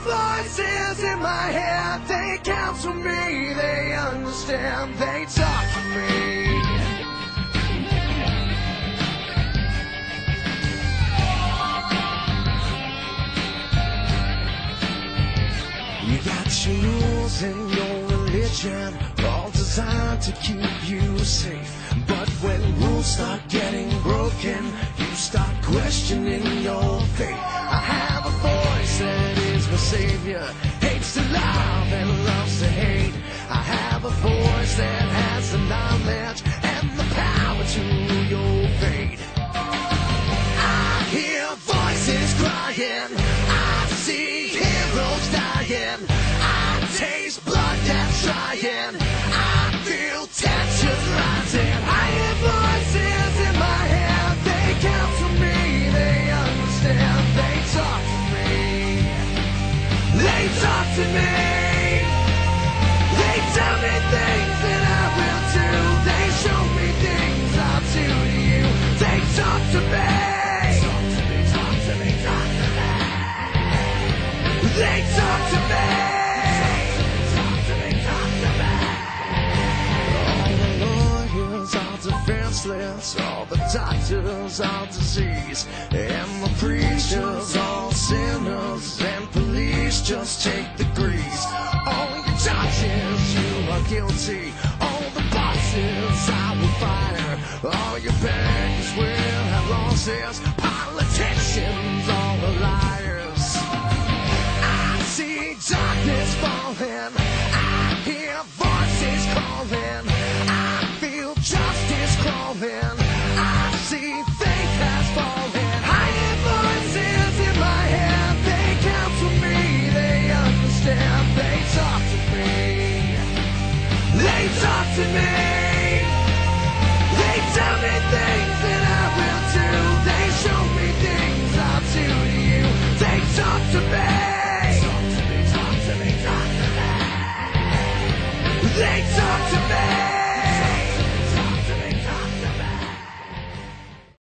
voices in my head, they counsel me, they understand, they talk to me. You got your rules and your religion, all designed to keep you safe. But when rules start getting broken, you start questioning your faith. I have a voice that is my savior, hates to love and loves to hate. I have a voice that has the knowledge and the power to your fate. I hear voices crying, I see heroes dying, I taste blood that's trying, I feel tension rising. I hear voices in my head, they counsel me, they understand, they talk to me, they talk to me, they tell me things that I will do, they show me things I'll do to you, they talk to me, talk to me, talk to me, they talk to me, talk to me, talk to me. All the lawyers are defenseless, all the doctors are disease, and the preachers all sinners, and police just take the grease. All your judges, you are guilty, all the bosses I will fire, all your banks will have losses, politicians all are liars. I see darkness falling, I hear voices calling, I feel justice crawling, I see faith has fallen. I hear voices in my head, they counsel me, they understand, they talk to me, they talk to me.